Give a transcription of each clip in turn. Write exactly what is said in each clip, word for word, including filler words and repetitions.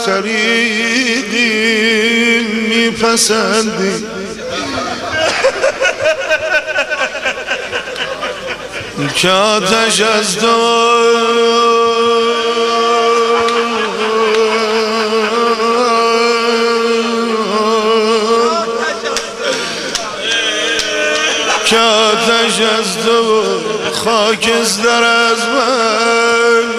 طریقی میپسندی که آتش از تو که آتش از تو خاکستر از من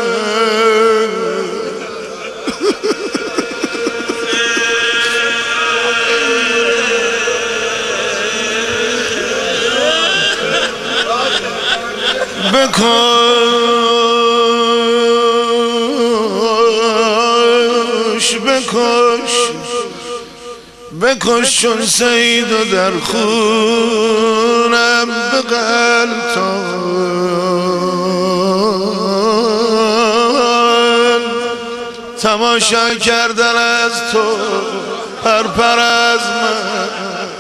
بکش بکش بکش چون سید و در خونم بغل تان تماشا کردن از تو پرپر از من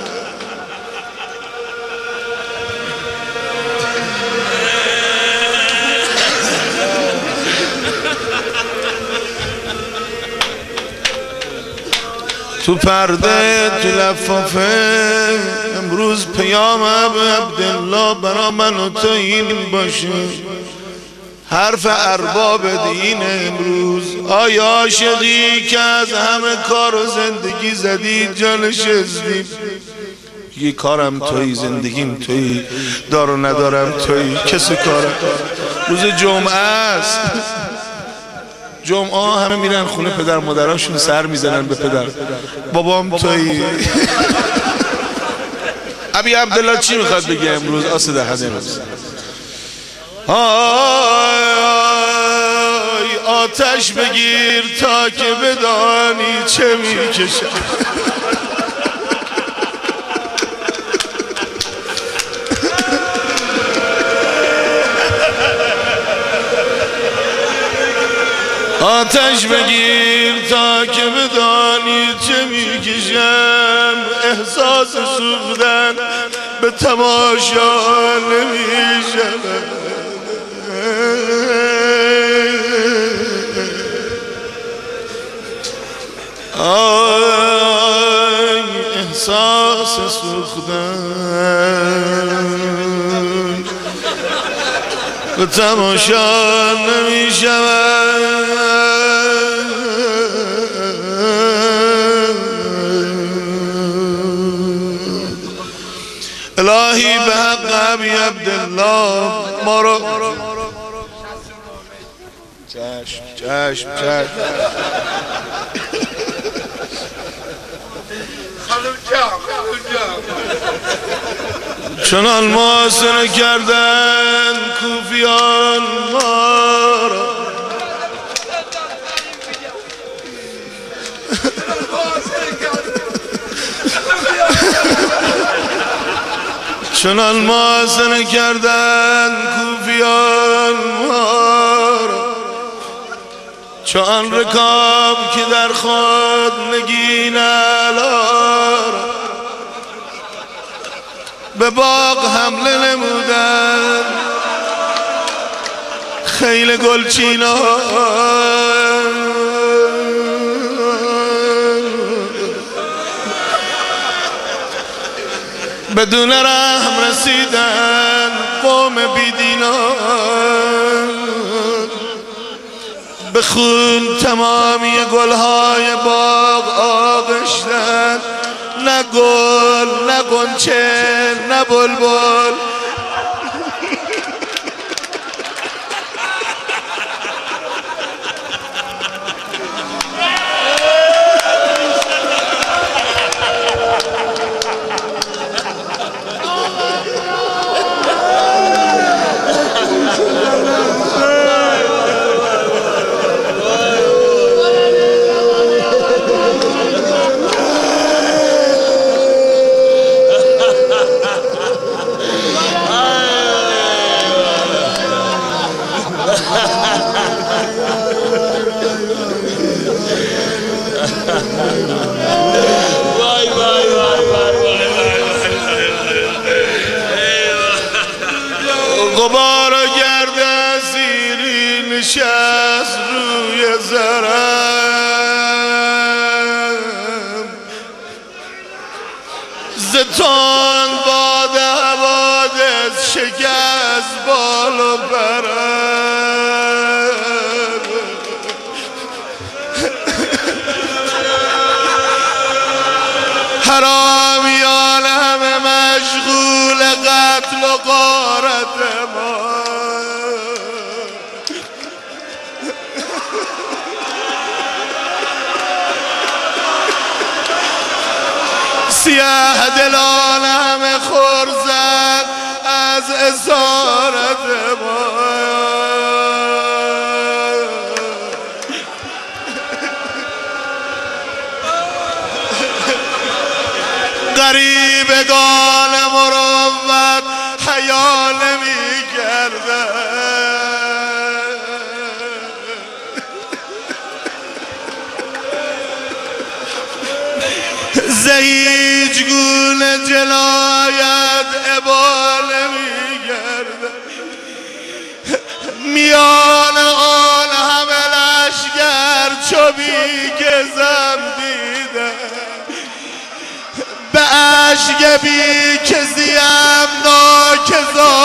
تو پرده تو لفافه امروز پیام عبدالله برا من و تو این باشه حرف ارباب دین امروز آیا عاشقی که از همه کار و زندگی زدی جانش ازدی یه کارم توی زندگیم توی دار و ندارم توی کسی کارم روز جمعه است جمعه همه میرن خونه پدر مادرانشون سر میزنن به پدر بابام توی ابی عبدالله چی میخواد بگه امروز آسه دهنه امروز آی آتش بگیر تا که بدانی چه میکشم آتش بگیر تا که بدانی چه میکشم احساس سوختن به تماشا نمیشم آی احساس سوختن به تماشا نمیشم الهی به حق ابی عبدالله ما رو چشم چشم چشم چنان محاصره کردن کوفیان ما را چنان محاصره کردن کوفیان ما را چون رکاب که در خود نگین علار به باغ حمله نمودن خیل گلچینا بدون رحم رسیدن قوم بیدینا به خون تمامی گلهای باغ آغشتن نه گل نه غنچه نه بلبل غبار و گرد زیری نشست روی زرم تند باد حوادث شکست بال و پرم حرامیان همه مشغول قتل و غارت ما سیاه دلان همه خرزن از اسارت ما غریبگان مروت حیا نمی کردن زهیج گونه جنایت ابا نمی کردن میان آن همه لشگر چو بی گزم دیدن به اشک بی کسی هم ناکزا